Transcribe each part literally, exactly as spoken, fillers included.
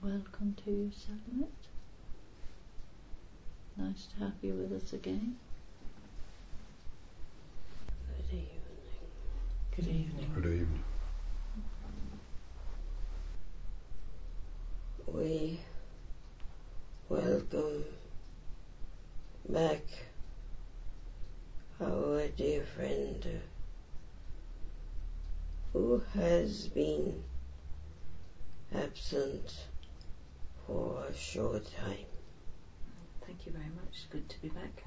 welcome to you, Salamet. Nice to have you with us again. Good evening. Good evening. Good evening. We welcome back our dear friend who has been absent for a short time. Thank you very much. It's good to be back.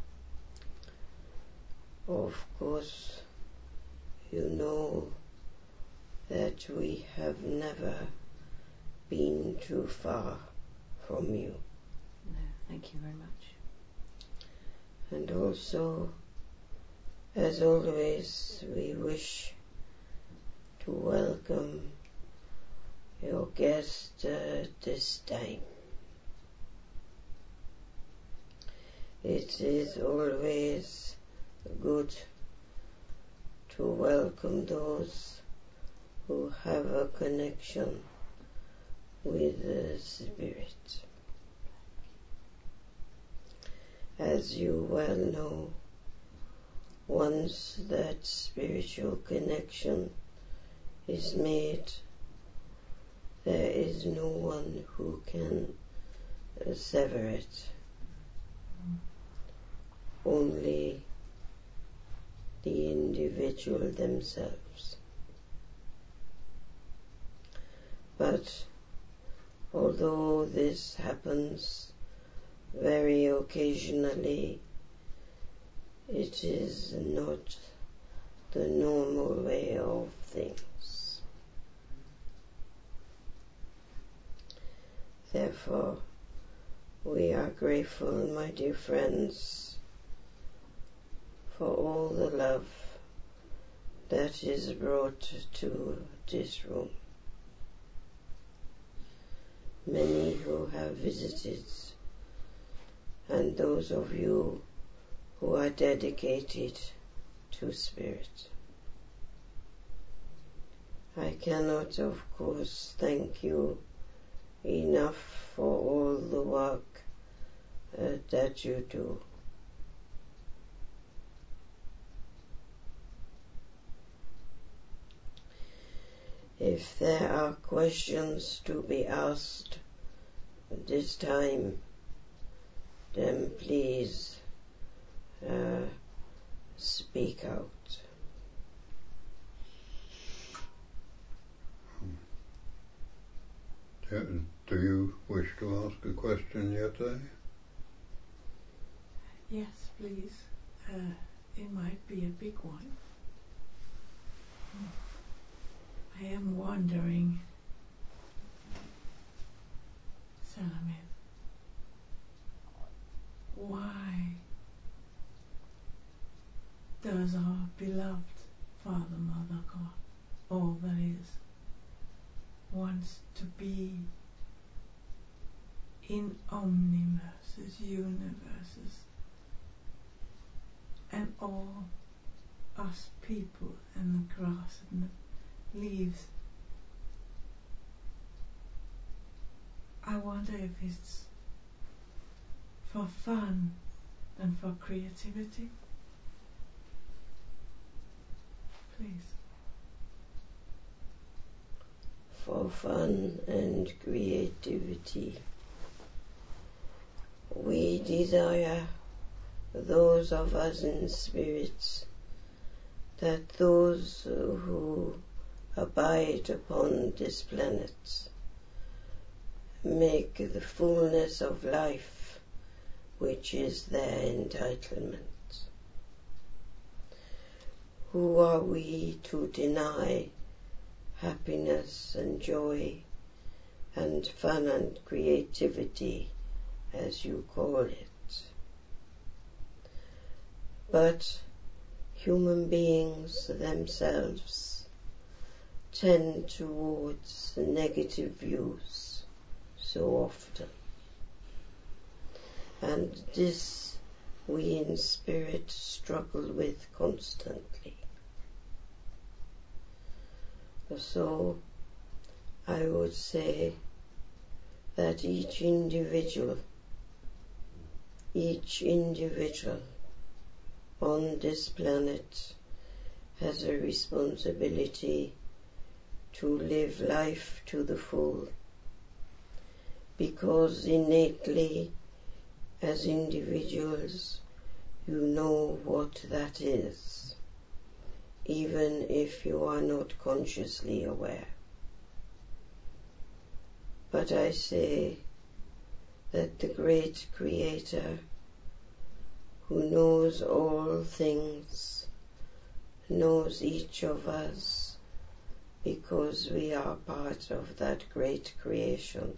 Of course, you know that we have never been too far from you. No, thank you very much. And also, as always, we wish to welcome your guest uh, this time. It is always good to welcome those who have a connection with the Spirit. As you well know, once that spiritual connection is made, there is no one who can uh, sever it. Only the individual themselves. But although this happens very occasionally, it is not the normal way of things. Therefore, we are grateful, my dear friends, for all the love that is brought to this room. Many who have visited, and those of you who are dedicated to Spirit. I cannot, of course, thank you enough for all the work uh, that you do. If there are questions to be asked this time, then please uh, speak out. Do you wish to ask a question, Jette? Yes, please. Uh, it might be a big one. I am wondering, Salamet, why does our beloved Father, Mother, God, all that is, wants to be in omniverses, universes, and all us people and the grass and the leaves? I wonder if it's for fun and for creativity. Please. For fun and creativity. We desire, those of us in spirits, that those who abide upon this planet make the fullness of life which is their entitlement. Who are we to deny happiness and joy and fun and creativity, as you call it? But human beings themselves tend towards negative views so often. And this we in spirit struggle with constantly. So I would say that each individual, each individual on this planet has a responsibility to live life to the full, because innately as individuals you know what that is, even if you are not consciously aware. But I say that the great Creator, who knows all things, knows each of us because we are part of that great creation,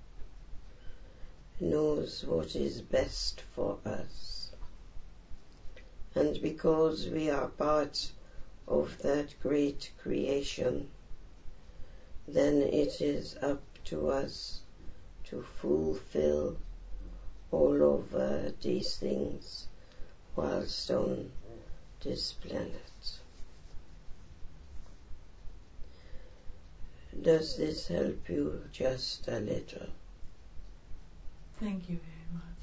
knows what is best for us. And because we are part of that great creation, then it is up to us to fulfill all of uh, these things whilst on this planet. Does this help you just a little? Thank you very much.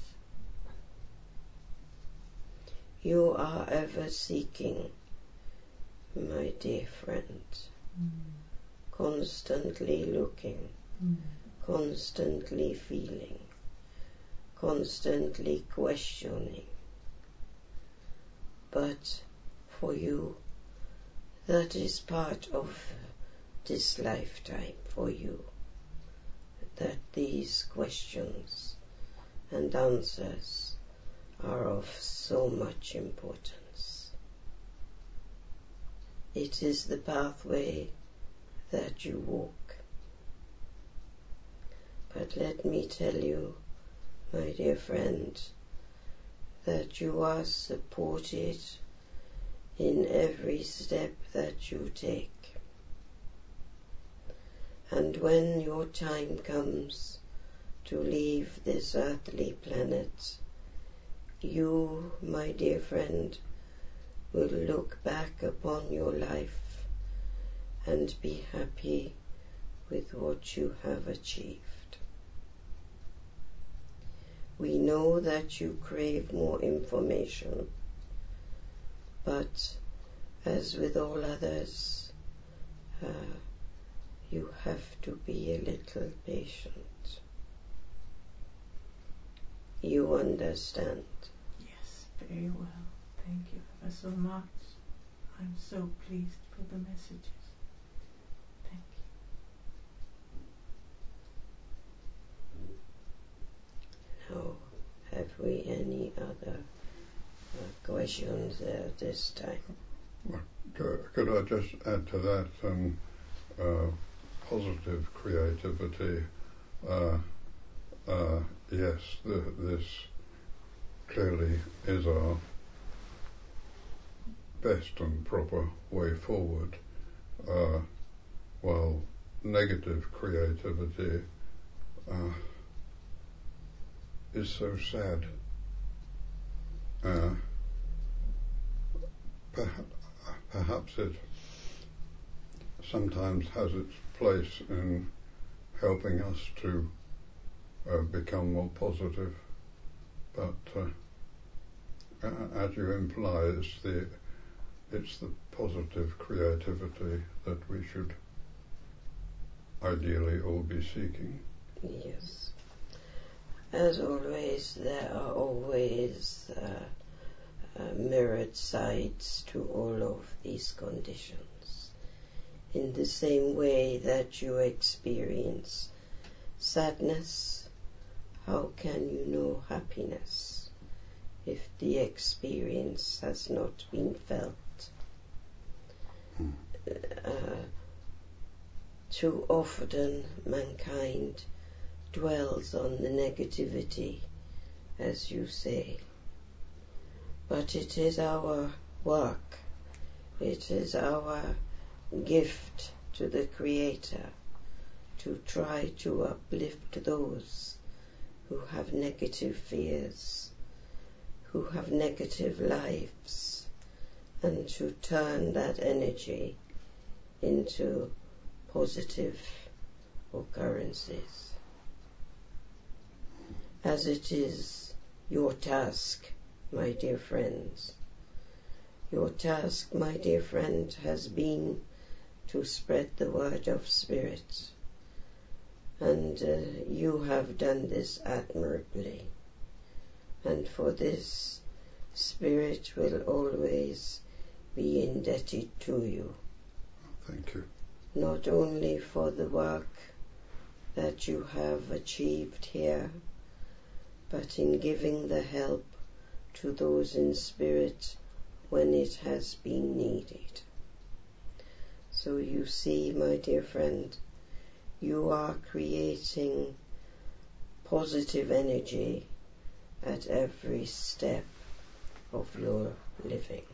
You are ever seeking, my dear friend, Mm. constantly looking, Mm. constantly feeling, constantly questioning. But for you, that is part of this lifetime for you, that these questions and answers are of so much importance. It is the pathway that you walk. But let me tell you, my dear friend, that you are supported in every step that you take. And when your time comes to leave this earthly planet, you, my dear friend, will look back upon your life and be happy with what you have achieved. We know that you crave more information, but as with all others, uh, you have to be a little patient. You understand? Yes, very well. Thank you ever so much. I'm so pleased for the messages. Thank you. Now, have we any other uh, questions at this time? Could, could I just add to that, um, uh, positive creativity? Uh, uh, yes, the, this clearly is our best and proper way forward, uh, while negative creativity uh, is so sad. Uh, perhaps, perhaps it sometimes has its place in helping us to uh, become more positive, but uh, as you imply, it's the it's the positive creativity that we should ideally all be seeking. Yes. As always, there are always uh, uh, mirrored sides to all of these conditions. In the same way that you experience sadness, how can you know happiness if the experience has not been felt? Hmm. Uh, too often mankind dwells on the negativity, as you say. But it is our work, it is our gift to the Creator to try to uplift those who have negative fears, who have negative lives, and to turn that energy into positive occurrences. as it is your task, my dear friends. Your task, my dear friend, has been to spread the word of Spirit, and uh, you have done this admirably, and for this Spirit will always be indebted to you. Thank you. Not only for the work that you have achieved here, but in giving the help to those in spirit when it has been needed. So you see, my dear friend, you are creating positive energy at every step of your living.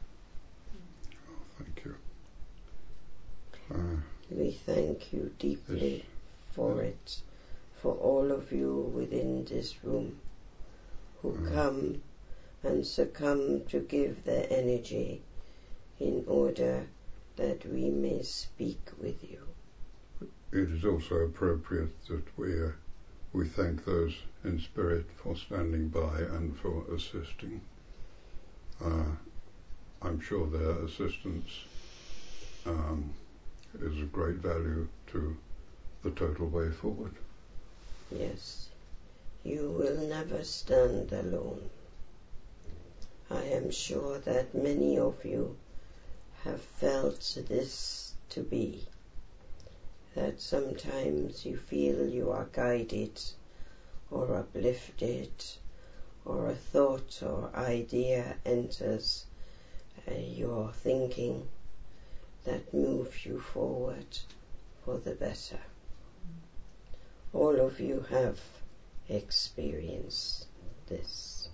Thank you. Uh, We thank you deeply Yes. for Yeah. it, for all of you within this room who Mm. come and succumb to give their energy in order that we may speak with you. it is also appropriate that we uh, we thank those in spirit for standing by and for assisting. Uh, I'm sure their assistance um, is of great value to the total way forward. Yes, you will never stand alone. I am sure that many of you have felt this to be, that sometimes you feel you are guided or uplifted, or a thought or idea enters uh, your thinking that moves you forward for the better. All of you have experienced this.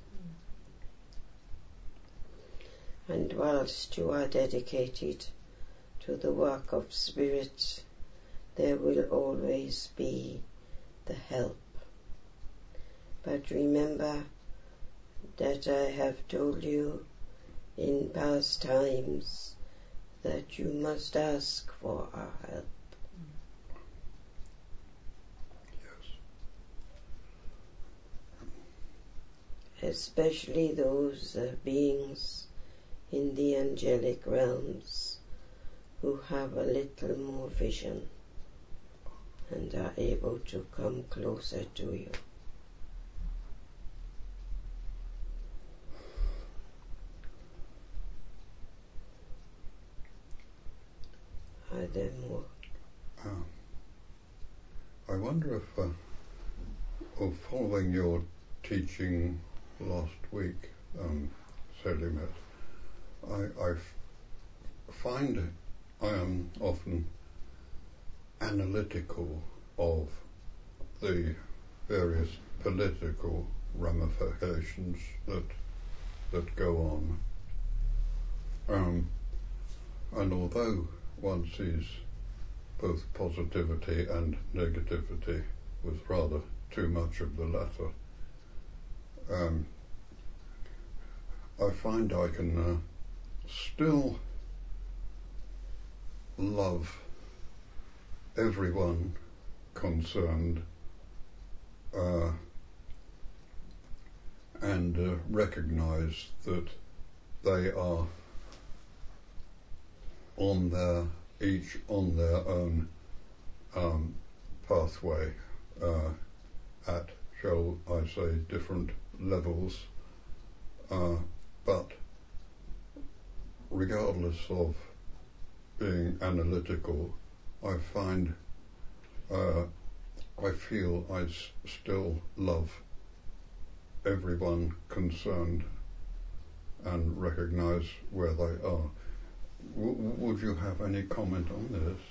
And whilst you are dedicated to the work of Spirit, there will always be the help. But remember that I have told you in past times that you must ask for our help. Yes. Especially those uh, beings in the angelic realms who have a little more vision and are able to come closer to you. Are there more? Um, I wonder if, uh, or following your teaching last week, um, Selimet, I, I f- find I am often analytical of the various political ramifications that that go on. Um, and although one sees both positivity and negativity with rather too much of the latter, um, I find I can uh, still love everyone concerned uh, and uh, recognize that they are on their each on their own um, pathway uh, at, shall I say, different levels, uh, but regardless of being analytical, I find uh, I feel I s- still love everyone concerned and recognize where they are. W- would you have any comment on this?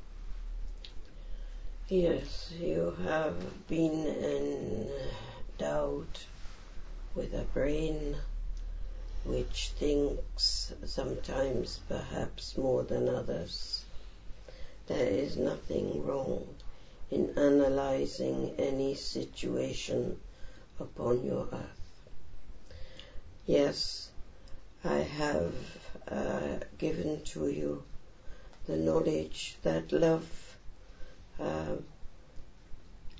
Yes, you have been endowed with a brain which thinks sometimes perhaps more than others. There is nothing wrong in analyzing any situation upon your earth. Yes, I have uh, given to you the knowledge that love uh,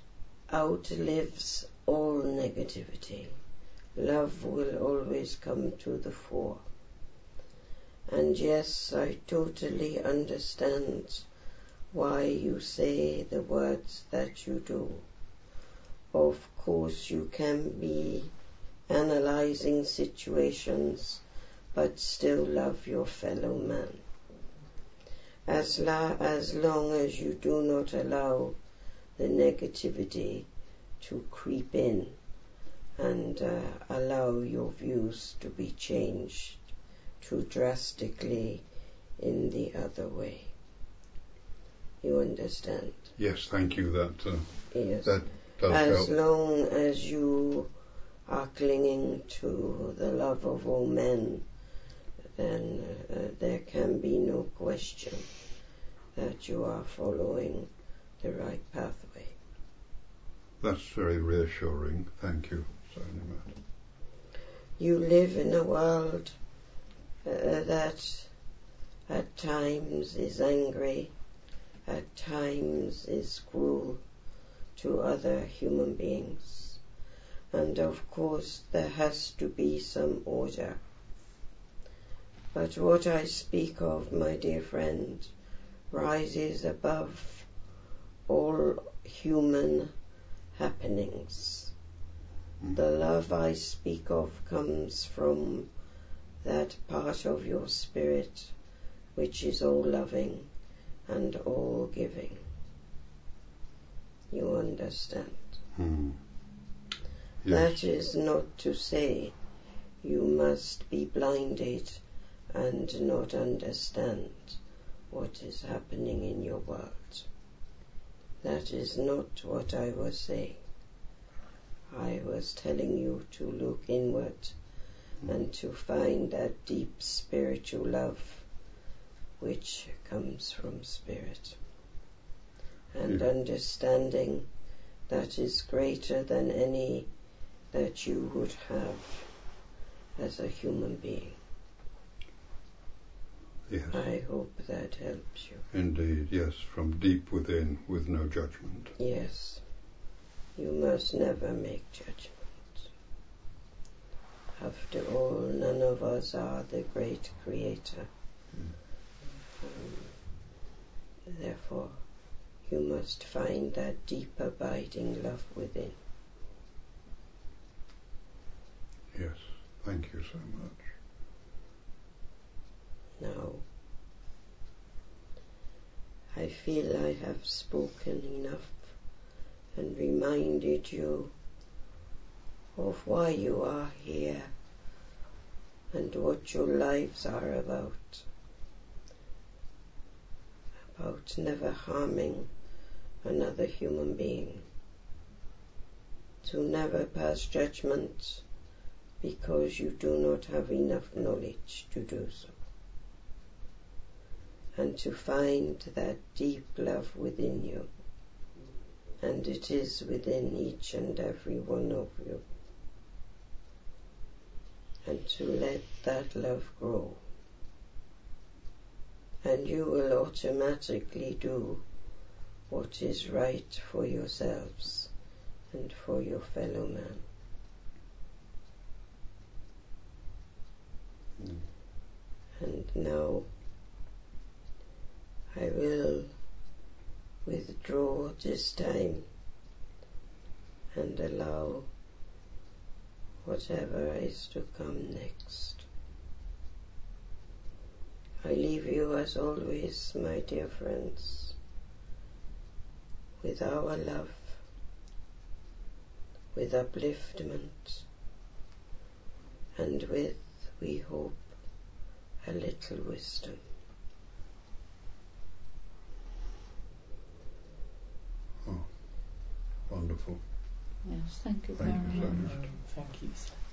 outlives all negativity. Love will always come to the fore. And yes, I totally understand why you say the words that you do. Of course, you can be analyzing situations, but still love your fellow man. As, la- as long as you do not allow the negativity to creep in and uh, allow your views to be changed too drastically in the other way. You understand? Yes, thank you. That uh, Yes. that does As help. long as you are clinging to the love of all men, then uh, there can be no question that you are following the right pathway. That's very reassuring. Thank you, Sonimat. You live in a world uh, that at times is angry, at times is cruel to other human beings. And of course there has to be some order. But what I speak of, my dear friend, rises above all human happenings. Mm. The love I speak of comes from that part of your spirit which is all loving and all giving. You understand? Mm. Yes. That is not to say you must be blinded and not understand what is happening in your world. That is not what I was saying. I was telling you to look inward and to find that deep spiritual love which comes from spirit, and Yeah. understanding that is greater than any that you would have as a human being. Yes. I hope that helps you. Indeed, yes, from deep within, with no judgment. Yes, you must never make judgment. After all, none of us are the great creator. Mm. Um, therefore, you must find that deep abiding love within. Yes, thank you so much. Now, I feel I have spoken enough and reminded you of why you are here and what your lives are about. About never harming another human being. To never pass judgment because you do not have enough knowledge to do so. And to find that deep love within you. And it is within each and every one of you. And to let that love grow. And you will automatically do what is right for yourselves and for your fellow man. Mm. And now I will withdraw this time and allow whatever is to come next. I leave you as always, my dear friends, with our love, with upliftment, and with, we hope, a little wisdom. Wonderful. Yes, thank you Thank very you so much. much. Thank you, sir.